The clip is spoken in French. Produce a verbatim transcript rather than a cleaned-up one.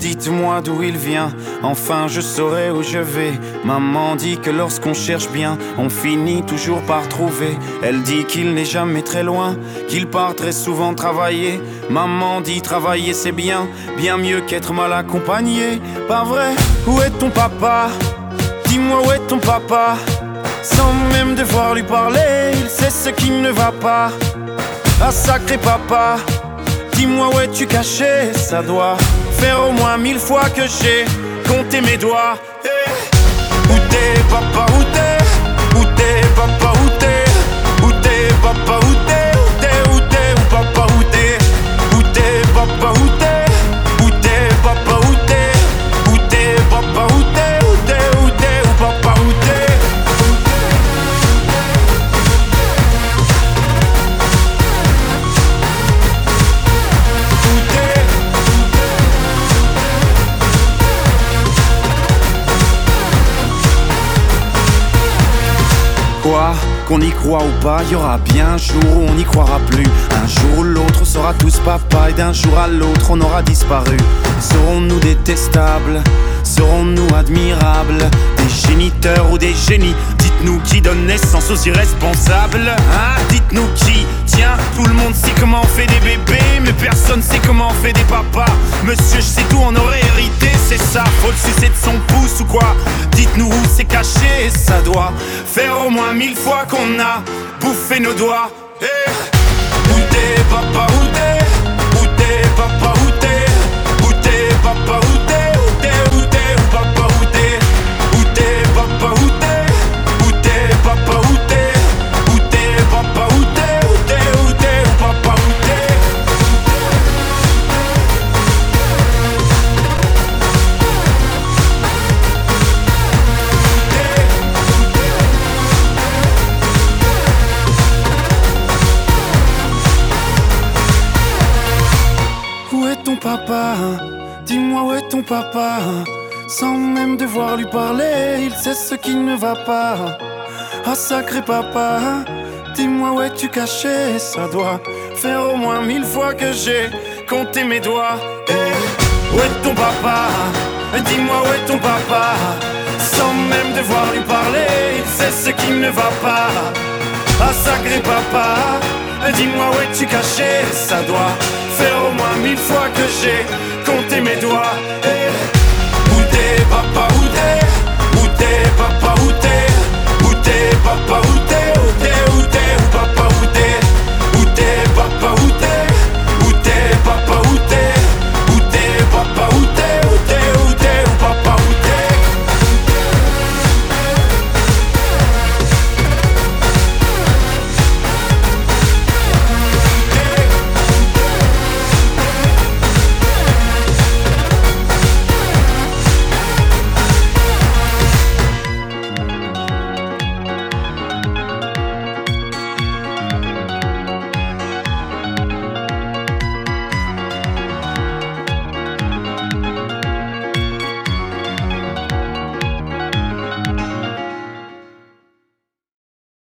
Dites-moi d'où il vient, enfin je saurai où je vais. Maman dit que lorsqu'on cherche bien, on finit toujours par trouver. Elle dit qu'il n'est jamais très loin, qu'il part très souvent travailler. Maman dit travailler c'est bien, bien mieux qu'être mal accompagné. Pas vrai? Où est ton papa? Dis-moi où est ton papa? Sans même devoir lui parler, il sait ce qui ne va pas. Ah sacré papa, dis-moi où es-tu caché? Ça doit faire au moins mille fois que j'ai compté mes doigts. Hey. Où t'es papa, où t'es? Où t'es papa, où t'es? Où t'es papa, où t'es? Où t'es, où t'es, où papa, où t'es? Où t'es papa, où t'es? Où t'es papa, où t'es? Où t'es papa, où t'es? Où t'es, où t'es, où papa, où t'es? Quoi? Qu'on y croit ou pas, y aura bien un jour où on n'y croira plus. Un jour ou l'autre on sera tous papa et d'un jour à l'autre on aura disparu. Serons-nous détestables? Serons-nous admirables? Des géniteurs ou des génies? Dites-nous qui donne naissance aux irresponsables, hein? Dites-nous qui? Tiens, tout le monde sait comment on fait des bébés, mais personne sait comment on fait des papas. Monsieur, je sais tout, on aurait hérité, c'est ça. Faut le sucer de son pouce ou quoi? Dites-nous où c'est caché, ça doit faire au moins mille fois qu'on a bouffé nos doigts. Hey. Où t'es papa, où t'es? Où t'es papa, où t'es? Où t'es papa, où t'es? Où t'es, où t'es, où papa, où t'es? Où t'es papa, où t'es? Où t'es papa, où t'es? Où t'es papa, où t'es? Où t'es, où t'es, où papa, où t'es? Où est ton papa? Dis-moi où est ton papa? Sans même devoir lui parler, il sait ce qui ne va pas. Ah sacré papa, dis-moi où es-tu caché? Ça doit faire au moins mille fois que j'ai compté mes doigts. Hey. Où est ton papa? Dis-moi où est ton papa? Sans même devoir lui parler, il sait ce qui ne va pas. Ah sacré papa, dis-moi où es-tu caché? Ça doit faire au moins mille fois que j'ai compté mes doigts.